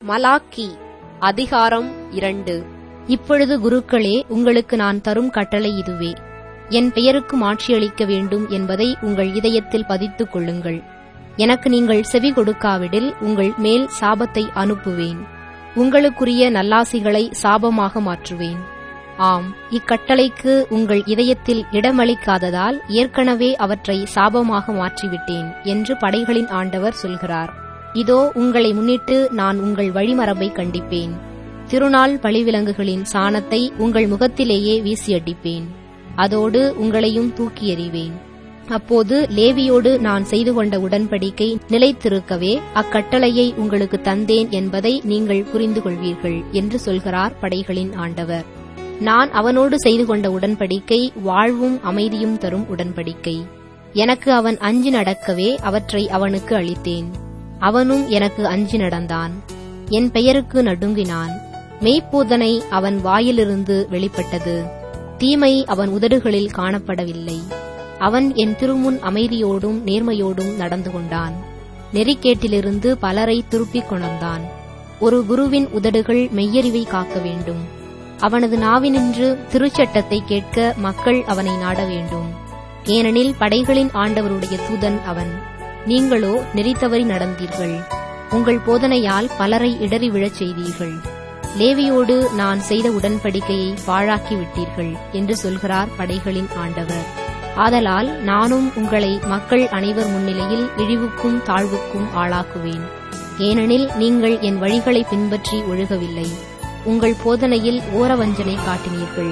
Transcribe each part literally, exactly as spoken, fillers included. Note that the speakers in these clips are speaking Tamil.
மலாக்கி அதிகாரம் இரண்டு. இப்பொழுது குருக்களே, உங்களுக்கு நான் தரும் கட்டளை இதுவே. என் பெயருக்கு மாட்சியளிக்க வேண்டும் என்பதை உங்கள் இதயத்தில் பதித்துக் கொள்ளுங்கள். எனக்கு நீங்கள் செவி கொடுக்காவிடில் உங்கள் மேல் சாபத்தை அனுப்புவேன். உங்களுக்குரிய நல்லாசிகளை சாபமாக மாற்றுவேன். ஆம், இக்கட்டளைக்கு உங்கள் இதயத்தில் இடமளிக்காததால் ஏற்கனவே அவற்றை சாபமாக மாற்றிவிட்டேன் என்று படைகளின் ஆண்டவர் சொல்கிறார். இதோ, உங்களை முன்னிட்டு நான் உங்கள் வழிமரபை கண்டிப்பேன். திருநாள் பழிவிலங்குகளின் சாணத்தை உங்கள் முகத்திலேயே வீசியடிப்பேன். அதோடு உங்களையும் தூக்கி எறிவேன். அப்போது லேவியோடு நான் செய்து கொண்ட உடன்படிக்கை நிலைத்திருக்கவே அக்கட்டளையை உங்களுக்கு தந்தேன் என்பதை நீங்கள் புரிந்து கொள்வீர்கள் என்று சொல்கிறார் படைகளின் ஆண்டவர். நான் அவனோடு செய்து கொண்ட உடன்படிக்கை வாழ்வும் அமைதியும் தரும் உடன்படிக்கை. எனக்கு அவன் அஞ்சி நடக்கவே அவற்றை அவனுக்கு அளித்தேன். அவனும் எனக்கு அஞ்சி நடந்தான். என் பெயருக்கு நடுங்கினான். மெய்ப்போதனை அவன் வாயிலிருந்து வெளிப்பட்டது. தீமை அவன் உதடுகளில் காணப்படவில்லை. அவன் என் திருமுன் அமைதியோடும் நேர்மையோடும் நடந்து கொண்டான். நெறிக்கேட்டிலிருந்து பலரை திருப்பிக் கொணர்ந்தான். ஒரு குருவின் உதடுகள் மெய்யறிவை காக்க வேண்டும். அவனது நாவினின்று திருச்சட்டத்தை கேட்க மக்கள் அவனை நாட வேண்டும். ஏனெனில் படைகளின் ஆண்டவருடைய தூதன் அவன். நீங்களோ நெறித்தவறி நடந்தீர்கள். உங்கள் போதனையால் பலரை இடறி விழச் செய்தீர்கள். லேவியோடு நான் செய்த உடன்படிக்கையை பாழாக்கி விட்டீர்கள் என்று சொல்கிறார் படைகளின் ஆண்டவர். ஆதலால் நானும் உங்களை மக்கள் அனைவர் முன்னிலையில் இழிவுக்கும் தாழ்வுக்கும் ஆளாக்குவேன். ஏனெனில் நீங்கள் என் வழிகளை பின்பற்றி ஒழுகவில்லை. உங்கள் போதனையில் ஓரவஞ்சனை காட்டினீர்கள்.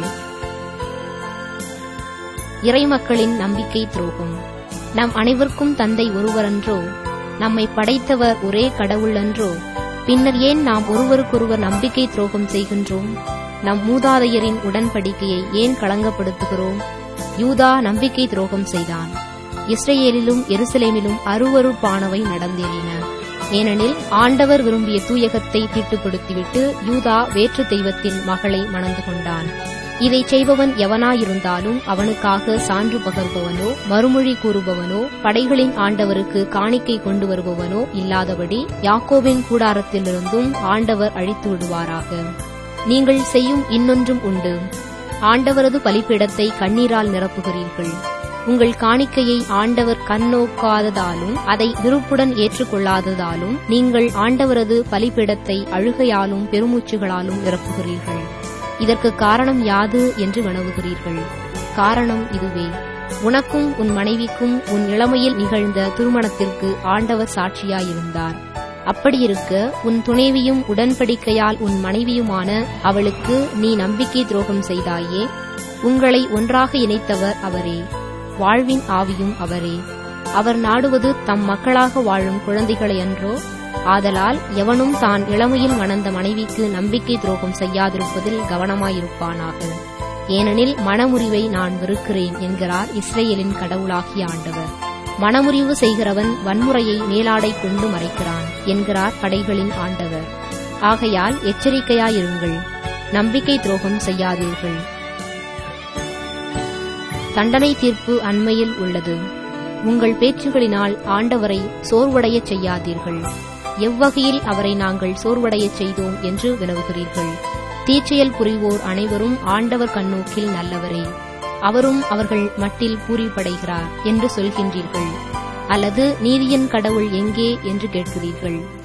இறைமக்களின் நம்பிக்கை துரோகம். நம் அனைவருக்கும் தந்தை ஒருவரன்றோ? நம்மை படைத்தவர் ஒரே கடவுள் அன்றோ? பின்னர் ஏன் நாம் ஒருவருக்கொருவர் நம்பிக்கை துரோகம் செய்கின்றோம்? நம் மூதாதையரின் உடன்படிக்கையை ஏன் களங்கப்படுத்துகிறோம்? யூதா நம்பிக்கை துரோகம் செய்தான். இஸ்ரேலிலும் எருசலேமிலும் அருவருப்பானவை நடந்தேறின. ஏனெனில் ஆண்டவர் விரும்பிய தூயகத்தை தீட்டுப்படுத்திவிட்டு யூதா வேற்று தெய்வத்தின் மகளை மணந்து கொண்டான். இதை செய்பவன் எவனாயிருந்தாலும் அவனுக்காக சான்று பகர்பவனோ மறுமொழி கூறுபவனோ படைகளின் ஆண்டவருக்கு காணிக்கை கொண்டு வருபவனோ இல்லாதபடி யாக்கோபின் கூடாரத்திலிருந்தும் ஆண்டவர் அழித்து விடுவாராக. நீங்கள் செய்யும் இன்னொன்றும் உண்டு. ஆண்டவரது பலிபீடத்தை கண்ணீரால் நிரப்புகிறீர்கள். உங்கள் காணிக்கையை ஆண்டவர் கண்ணோக்காததாலும் அதை விருப்புடன் ஏற்றுக்கொள்ளாததாலும் நீங்கள் ஆண்டவரது பலிபீடத்தை அழுகையாலும் பெருமூச்சுகளாலும் நிரப்புகிறீர்கள். இதற்கு காரணம் யாது என்று வினவுகிறீர்கள். காரணம் இதுவே: உனக்கும் உன் மனைவிக்கும் உன் இளமையில் நிகழ்ந்த திருமணத்திற்கு ஆண்டவர் சாட்சியாயிருந்தார். அப்படியிருக்க உன் துணைவியும் உடன்படிக்கையால் உன் மனைவியுமான அவளுக்கு நீ நம்பிக்கை துரோகம் செய்தாயே. உங்களை ஒன்றாக இணைத்தவர் அவரே. வாழ்வின் ஆவியும் அவரே. அவர் நாடுவது தம் மக்களாக வாழும் குழந்தைகளை அன்றோ? ஆதலால் எவனும் தான் இளமையில் மணந்த மனைவிக்கு நம்பிக்கை துரோகம் செய்யாதிருப்பதில் கவனமாயிருப்பானாக. ஏனெனில் மனமுறிவை நான் வெறுக்கிறேன் என்கிறார் இஸ்ரேலின் கடவுளாகிய ஆண்டவர். மனமுறிவு செய்கிறவன் வன்முறையை மேலாடை கொண்டு மறைக்கிறான் என்கிறார் படைகளின் ஆண்டவர். ஆகையால் எச்சரிக்கையாயிருங்கள், நம்பிக்கை துரோகம் செய்யாதீர்கள். தண்டனை தீர்ப்பு அண்மையில் உள்ளது. உங்கள் பேச்சுகளினால் ஆண்டவரை சோர்வடையச் செய்யாதீர்கள். எவ்வகையில் அவரை நாங்கள் சோர்வடையச் செய்தோம் என்று வினவுகிறீர்கள். தீச்செயல் புரிவோர் அனைவரும் ஆண்டவர் கண்ணோக்கில் நல்லவரே. அவரும் அவர்கள் மட்டில் பூரிப்படைகிறார் என்று சொல்கின்றீர்கள். அல்லது நீதியின் கடவுள் எங்கே என்று கேட்கிறீர்கள்.